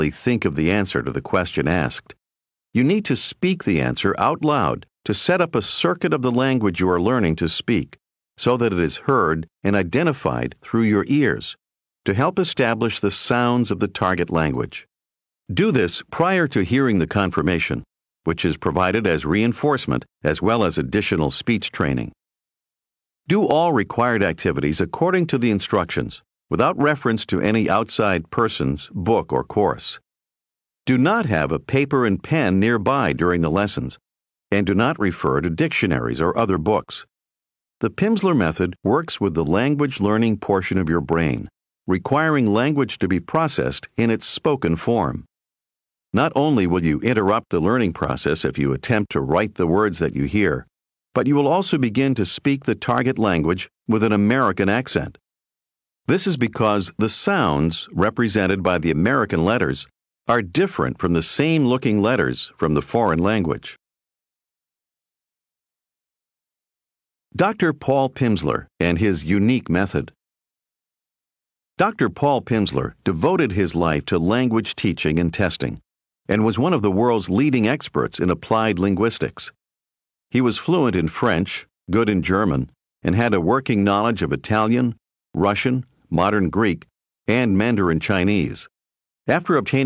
think of the answer to the question asked. You need to speak the answer out loud to set up a circuit of the language you are learning to speak, so that it is heard and identified through your ears, to help establish the sounds of the target language. Do this prior to hearing the confirmation, which is provided as reinforcement as well as additional speech training. Do all required activities according to the instructions, without reference to any outside person's book or course. Do not have a paper and pen nearby during the lessons, and do not refer to dictionaries or other books. The Pimsleur method works with the language learning portion of your brain, requiring language to be processed in its spoken form. Not only will you interrupt the learning process if you attempt to write the words that you hear, but you will also begin to speak the target language with an American accent. This is because the sounds represented by the American letters are different from the same-looking letters from the foreign language. Dr. Paul Pimsleur and his unique method. Dr. Paul Pimsleur devoted his life to language teaching and testing, and was one of the world's leading experts in applied linguistics. He was fluent in French, good in German, and had a working knowledge of Italian, Russian, modern Greek, and Mandarin Chinese. After obtaining